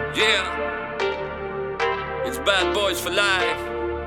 Yeah, it's Bad Boys for life.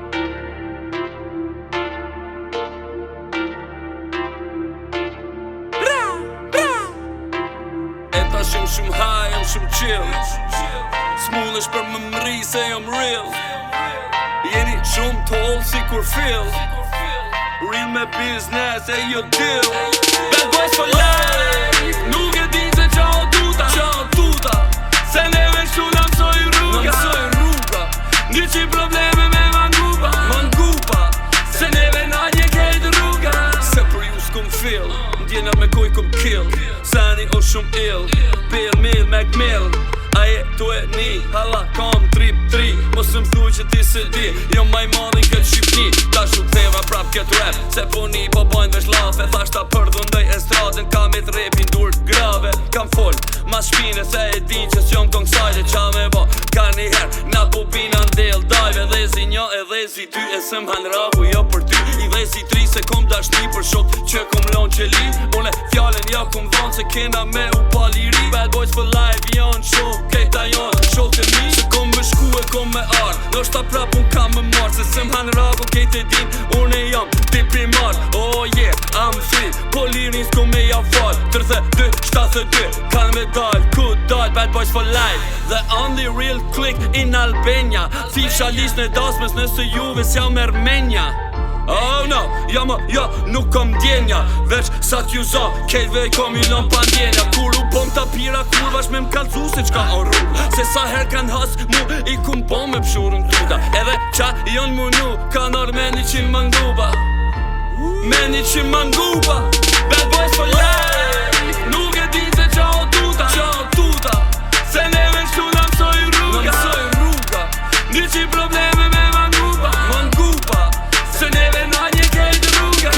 Eta shumë high, jam shumë chill. S'mundesh për më mri se jam real. Jeni shumë tall si kur feel. Real me business e jo deal. Bad Boys for life. Nuk e din se qa o tuta se neve kështu na mësoj rruga. Një qi probleme me mangupa se neve na një kejt rruga. Se për ju s'kom feel, ndjena me koj kom kill. Sani o shumë ill, Bill Mill, Macmill. Aje tu e ni, hala kam trip 3. Mos më thuj që ti se di, jo maj madhin këtë Shqipni. Ta shu ktheva prap këtë rap, se po ni po bojnë vesh lafe. Thashta përdhundoj estradën, kam et repin dur grave. Kam fol, mas shpine se e din që s'jom ton kësajde qa me bo. Ka njëher, na bobina ndel dajve. Dhe zi një e dhe zi ty, e sëm han rahu jo për ty. I dhe zi 3 se kom dashni për shok që kom lon qeli. Une fjallin ja kom dhonë se kena me u paliri. Bad Boys for life, janë shok, kejta janë shok të mi. Se kom me shku e kom me ardh, do shta prap unë kam me marrë. Se sëm han rahu kejt e din, unë e jam ti primar. Oh yeah, I'm free, po lirin s'ko me ja fall. 32, 72, kanë me dal, ku dal. Bad Boys for life, the only real click in Albania. Thif shalis në dasmes nëse juve s'jam Ermenja. Oh no, ja nuk kom djenja. Veç sa t'ju zo, kejtve i kom i lom pa ndjenja. Kur u bom ta pira kurvash me m'kalzu se qka o rruga. Se sa her kan has mu i kum bom me pshurën tuta. Edhe qa jon munu, kan or me 100 manguba. Me 100 manguba. Bad Boys for life. Nuk e din se qa o tuta se neve kështu na mësoj rruga. Një qi probleme me mangupa se neve na një kejt rruga.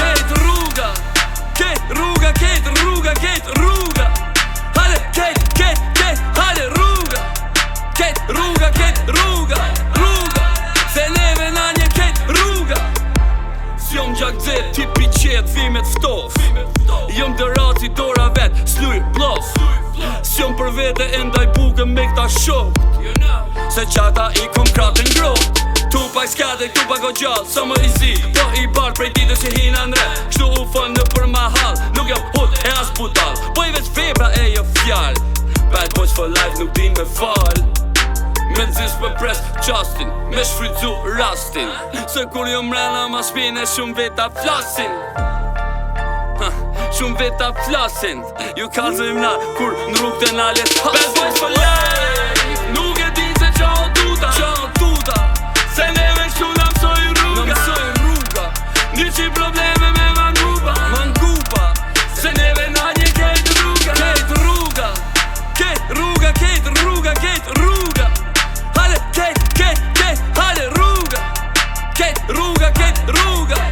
Hale kejt, hale rruga. Kejt rruga. Se neve na një kejt rruga. S'jom gjak dzet, tipi qet, vimet ftof. Jom dërati dora vet, s'luj plof. S'jom për vete e ndaj buke me këta shok. Se qata i kom kratën grot. Tu pa i skade, tu pa go gjall, sa më i zi. Po i bar prej dite që hina nre. Kështu u fën në për mahal, nuk jam hut e as budal. Po i veç febra e jo fjall. Bad Boys for life nuk din me fall. Me nëzis për pres Justin, me shfrytzu rastin. Se kur jo mrena ma shpine shumë veta flasin. Shumë veta flasin. Ju kalzim na kur në rrug të nalet. Bad Boys for life. Nuk e din se qa o tuta se neve kështu na mësoj rruga. Një qi probleme me mangupa se neve na një kejt rruga. Kejt rruga. Hale kejt, hale rruga. Kejt rruga.